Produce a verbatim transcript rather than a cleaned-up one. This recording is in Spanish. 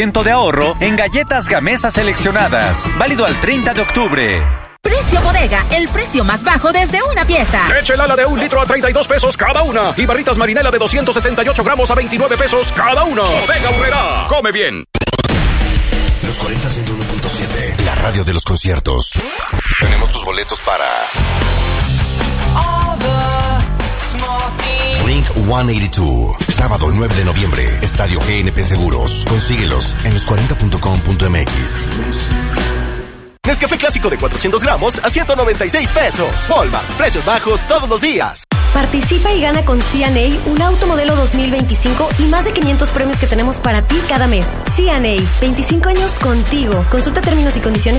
de ahorro en galletas Gamesa seleccionadas. Válido al treinta de octubre. Precio bodega, el precio más bajo desde una pieza. Leche Lala de un litro a treinta y dos pesos cada una. Y barritas Marinela de doscientos sesenta y ocho gramos a veintinueve pesos cada una. Bodega Aurrerá. Come bien. Los cuarenta ciento uno punto siete, la radio de los conciertos. Tenemos tus boletos para Blink ciento ochenta y dos, sábado nueve de noviembre, Estadio G N P Seguros. Consíguelos en los cuarenta punto com punto m x. Nescafé clásico de cuatrocientos gramos a ciento noventa y seis pesos. Walmart, precios bajos todos los días. Participa y gana con C and A un auto modelo dos mil veinticinco y más de quinientos premios que tenemos para ti cada mes. C and A, veinticinco años contigo. Consulta términos y condiciones